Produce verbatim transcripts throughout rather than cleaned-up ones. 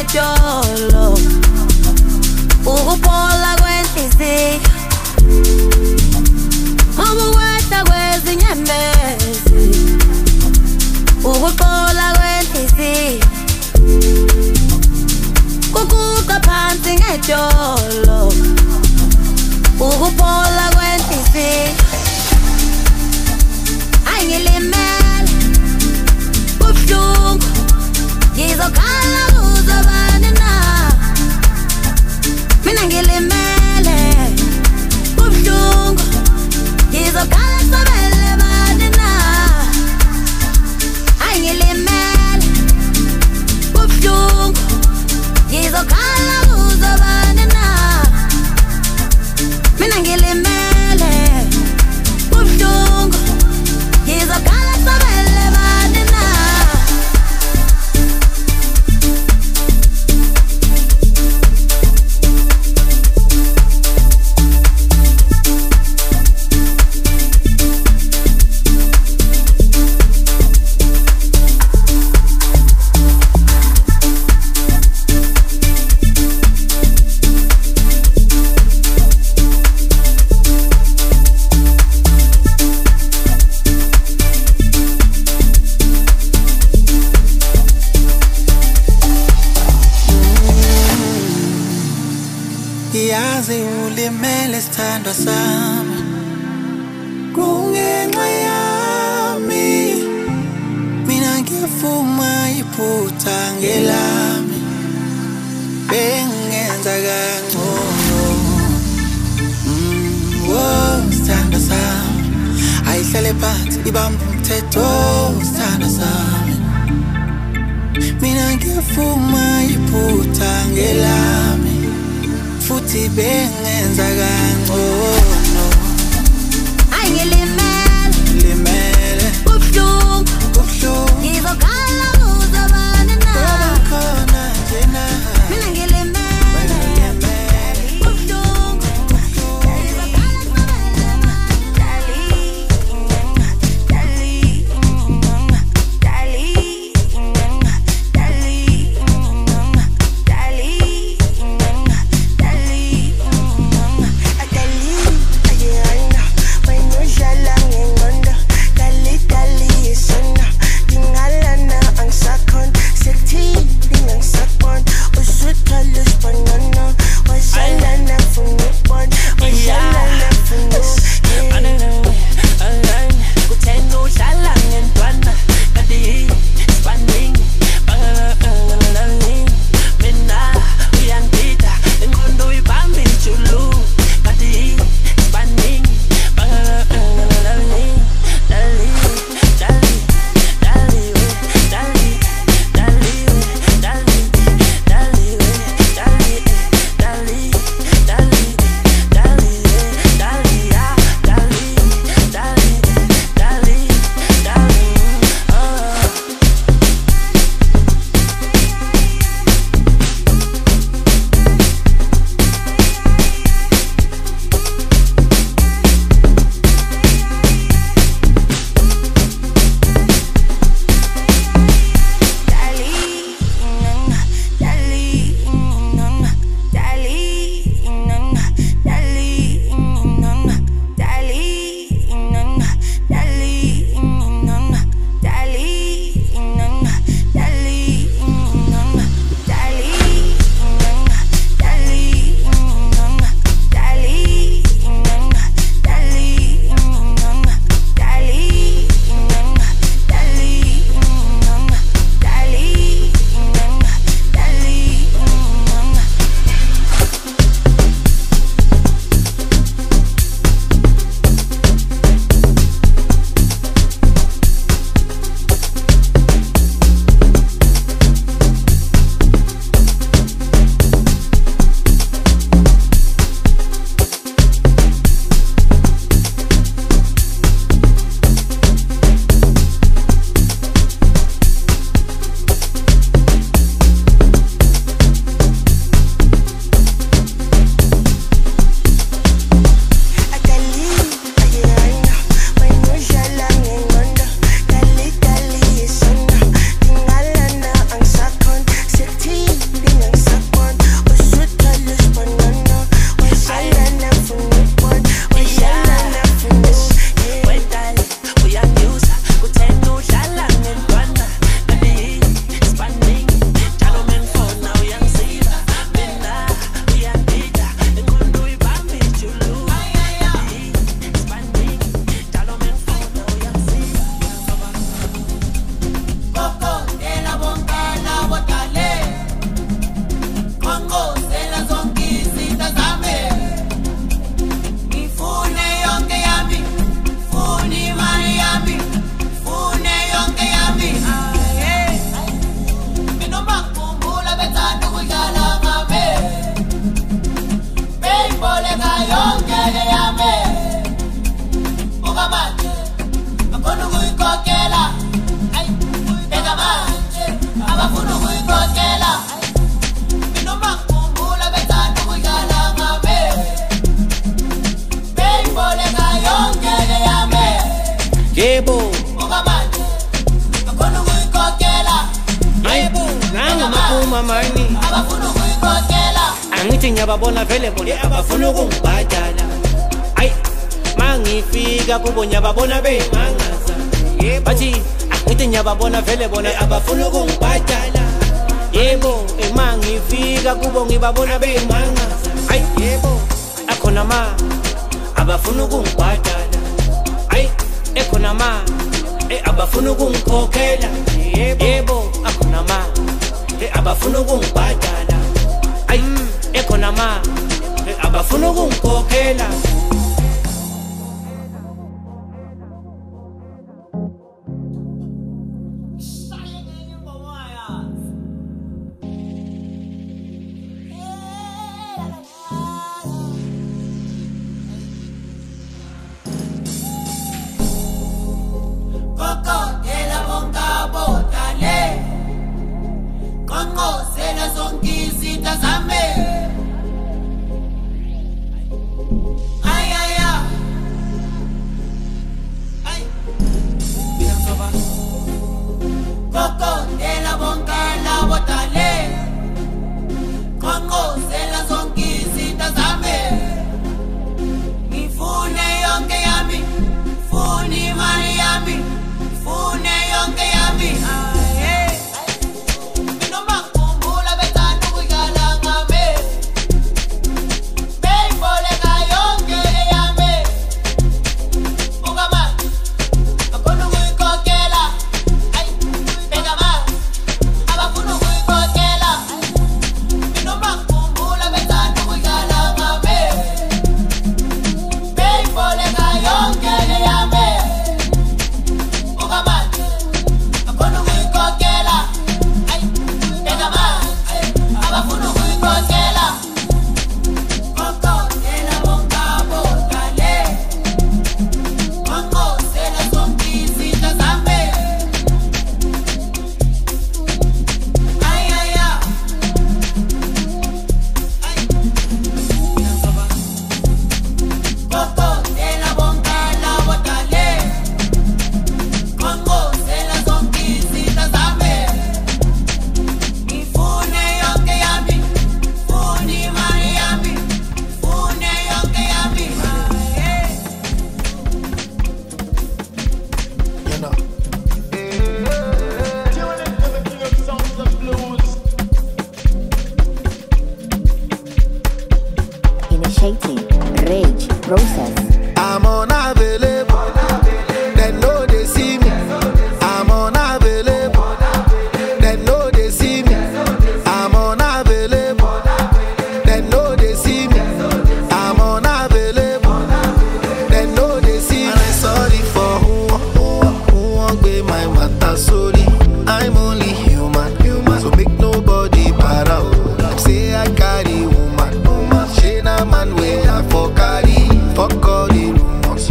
ngejolo ukuphola kwenhliziyo ubukwehla kwezinyembezi ukuxola kwenhliziyo kuguqa phansi ngejolo ukuphola kwenhliziyo angilimele buhlungu ngizokhala kuzobani na mina ngilimele buhlungu ngizokhala sobele bani na angilimele buhlungu ngizokhala kuzobani na mina ngilimele buhlungu ngizokhala sobele bani na yazi ulimele sithandwa sami kungenxa yami mina ngifuma iphutha ngelami bengenza kangcono mm, oh sithandwa sami ayihlale phansi ibamba umthetho sithandwa sami mina ngifuma iphutha ngelami futhi bengenza kangcono angilimele limele buhlungu buhlungu ngizokhala kuzobani na khona njena mina ngilimele buhlungu ngizokhala sobele Dali ngikhuluma mani abafuna ukuyikhokhela angithi ngiyababona vele bona abafuna ukungibhadala ayi mangifika kubo ngiyababona beyimangaza bathi angithi ngiyababona vele bona abafuna ukungibhadala yebo mangifika kubo ngibabona beyimangaza ayi yebo akhona ma abafuna ukungibhadala ayi ekhona ma abafuna ukungikhokhela yebo akhona ma abafuna ukungibhadala ayi ekhona ma abafuna ukungikhokhela Man, where I for carry, fuck all the rumors.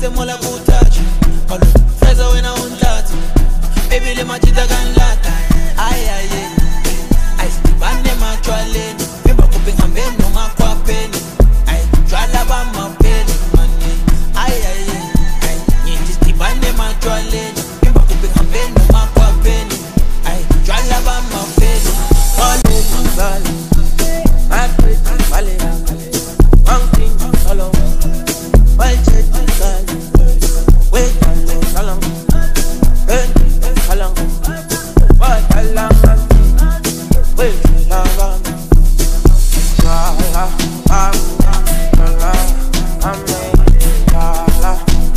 pisite mola kutacha. Malo freza wena untata. Baby le machita kan lata. Ay ay ay. Ay bande machwaleni. Vimba kupinga mbeno makwapeni. Ay jwala ba mapeni mani. Ay ay ay. Nyinti bande machwaleni. Vimba kupinga mbeno makwapeni. Ay jwala ba mapeni. Ole mbali. My pretty valley. One thing solo. Well check girl. Wait how long? Hey, how long? What how long? Wait how long? La la la la la la la la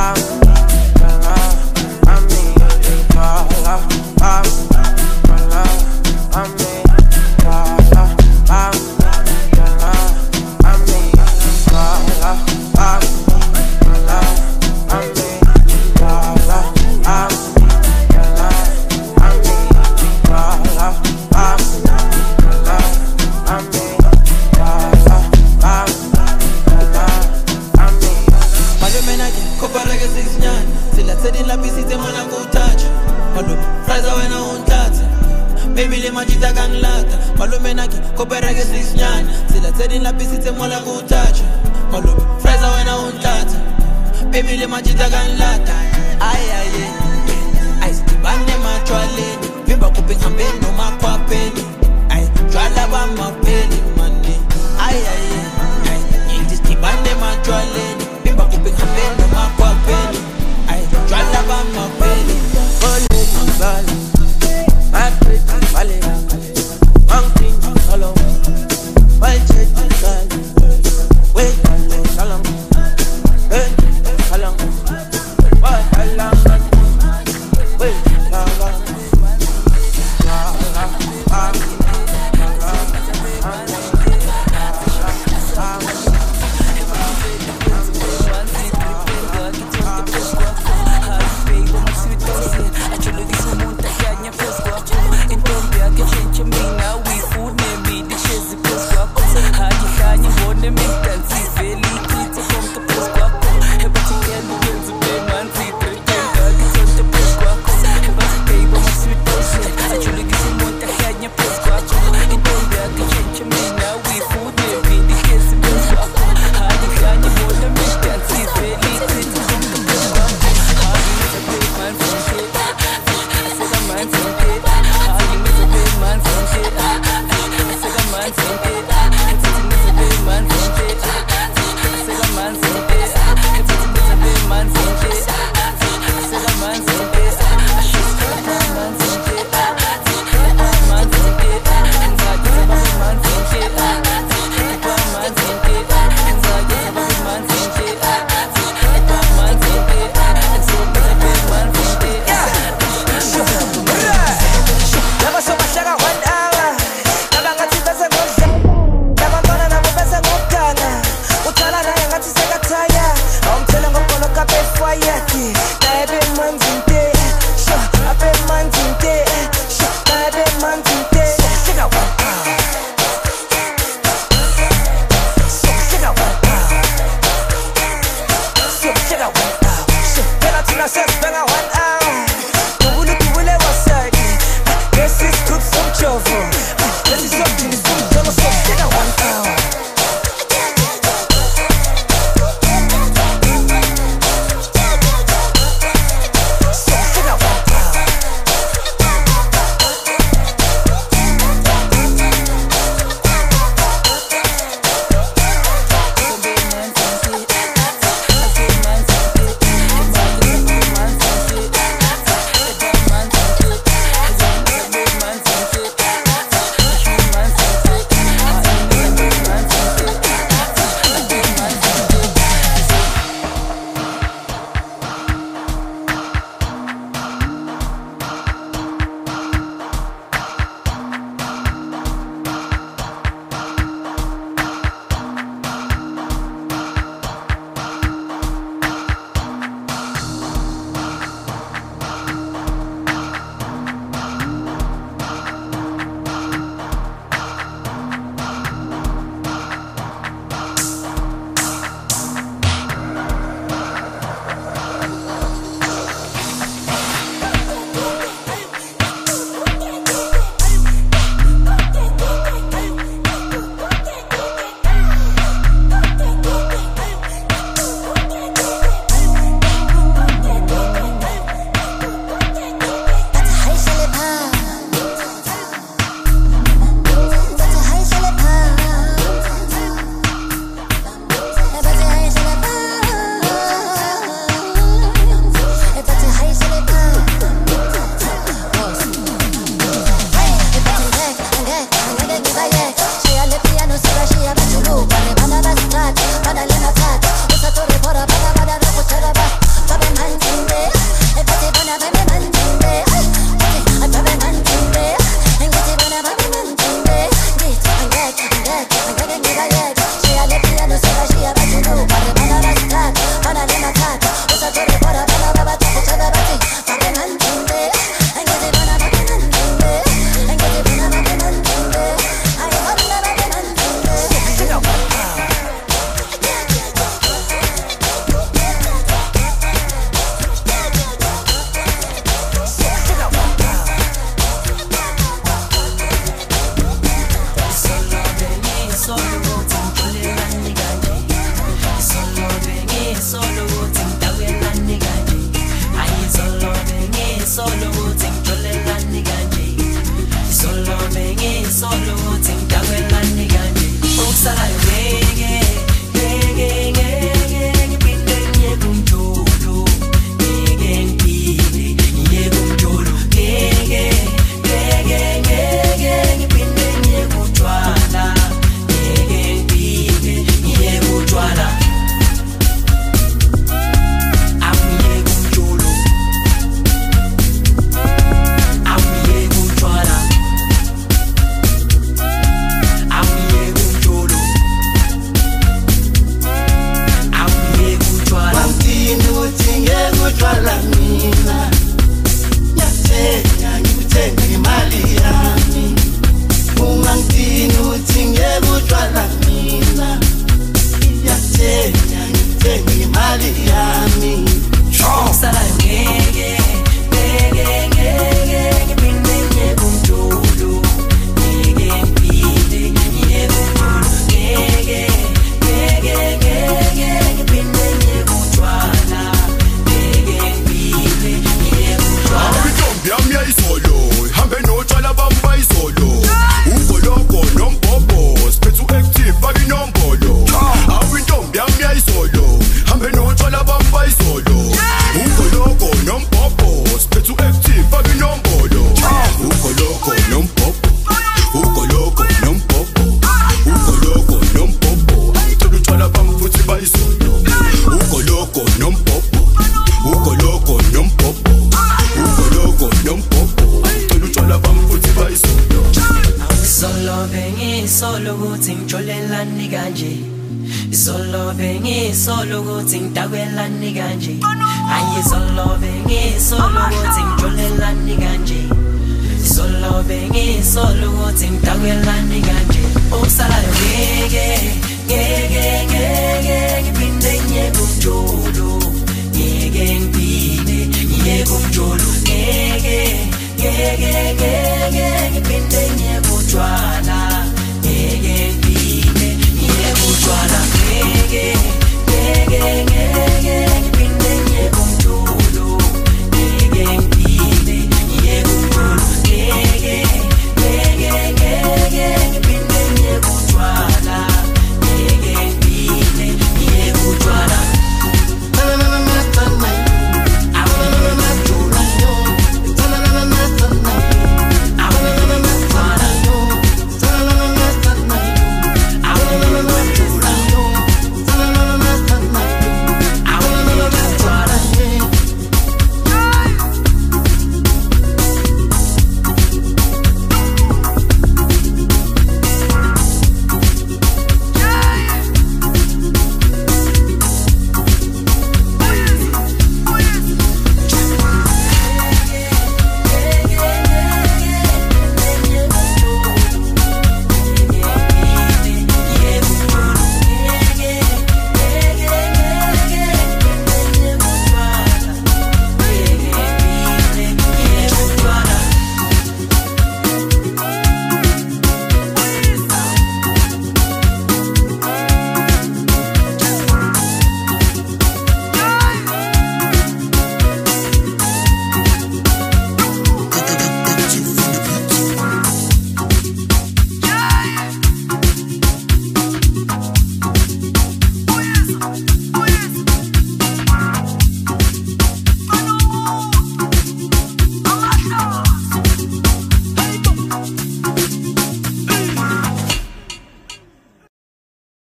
Baby le majita kan lata. Malume naki kopera ke six nyana. Sila tsedi la pisite mola kutacha. Malume freza wena untata. Baby le majita kan lata. Ay ay ay. Ice bande machwaleni. Vimba kupinga mbeno makwapeni. Ay jwala ba mapeni mani. Ay ay ay. Nyinti bande machwaleni. Vimba kupinga mbeno makwapeni. Ay jwala ba mapeni. Ole mbali. My pretty valley, one thing solo. Well check girl, wait how long? Hey, how long? What how long? Wait how long? La la la Utala na yanga tiseka taya. ngisolo ukuthi ngijolelani kanje Izolobe ngisolo ukuthi ngidakwelani kanje Ayizolobe ngisolo ukuthi ngijolelani kanje Izolobe ngisolo ukuthi ngidakwelani kanje Usala